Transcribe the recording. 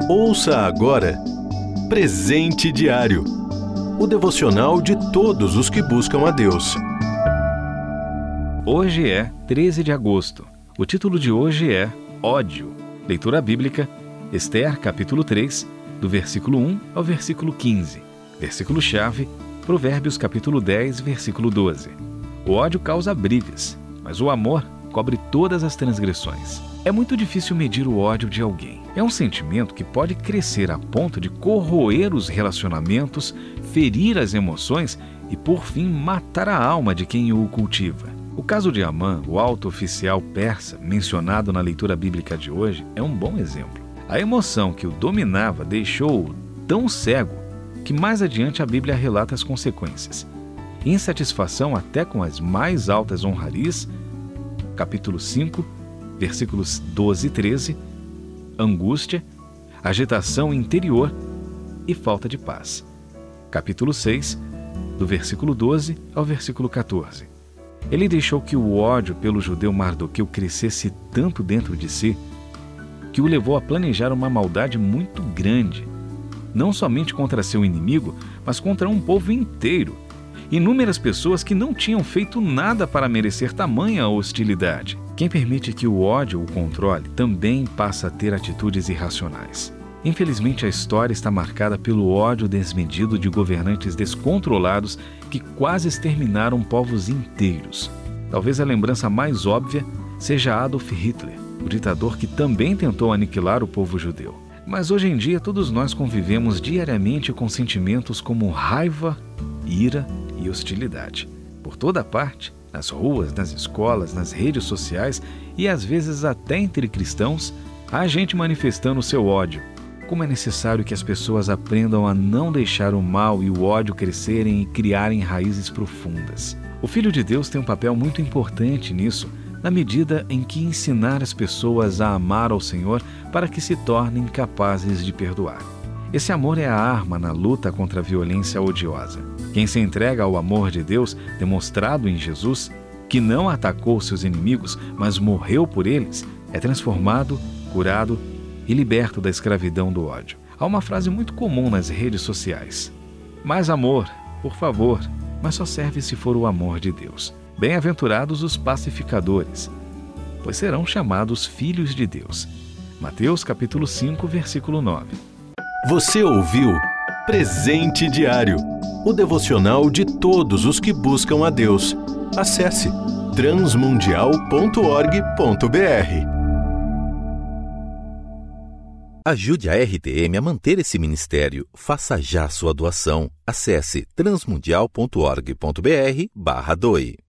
Ouça agora Presente Diário, o devocional de todos os que buscam a Deus. Hoje é 13 de agosto. O título de hoje é Ódio. Leitura bíblica, Ester, capítulo 3, do versículo 1 ao versículo 15. Versículo-chave, Provérbios, capítulo 10, versículo 12. O ódio causa brigas, mas o amor cobre todas as transgressões. É muito difícil medir o ódio de alguém. É um sentimento que pode crescer a ponto de corroer os relacionamentos, ferir as emoções e, por fim, matar a alma de quem o cultiva. O caso de Amã, o alto oficial persa, mencionado na leitura bíblica de hoje, é um bom exemplo. A emoção que o dominava deixou-o tão cego que mais adiante a Bíblia relata as consequências. Insatisfação até com as mais altas honrarias, capítulo 5, versículos 12 e 13, angústia, agitação interior e falta de paz. Capítulo 6, do versículo 12 ao versículo 14. Ele deixou que o ódio pelo judeu Mardoqueu crescesse tanto dentro de si, que o levou a planejar uma maldade muito grande, não somente contra seu inimigo, mas contra um povo inteiro. Inúmeras pessoas que não tinham feito nada para merecer tamanha hostilidade. Quem permite que o ódio o controle também passa a ter atitudes irracionais. Infelizmente, a história está marcada pelo ódio desmedido de governantes descontrolados que quase exterminaram povos inteiros. Talvez a lembrança mais óbvia seja Adolf Hitler, o ditador que também tentou aniquilar o povo judeu. Mas hoje em dia todos nós convivemos diariamente com sentimentos como raiva, ira e hostilidade. Por toda parte, nas ruas, nas escolas, nas redes sociais e às vezes até entre cristãos, há gente manifestando seu ódio. Como é necessário que as pessoas aprendam a não deixar o mal e o ódio crescerem e criarem raízes profundas. O Filho de Deus tem um papel muito importante nisso, na medida em que ensinar as pessoas a amar ao Senhor para que se tornem capazes de perdoar. Esse amor é a arma na luta contra a violência odiosa. Quem se entrega ao amor de Deus, demonstrado em Jesus, que não atacou seus inimigos, mas morreu por eles, é transformado, curado e liberto da escravidão do ódio. Há uma frase muito comum nas redes sociais: mais amor, por favor, mas só serve se for o amor de Deus. Bem-aventurados os pacificadores, pois serão chamados filhos de Deus. Mateus capítulo 5, versículo 9. Você ouviu Presente Diário, o devocional de todos os que buscam a Deus. Acesse transmundial.org.br. Ajude a RTM a manter esse ministério. Faça já sua doação. Acesse transmundial.org.br/doe.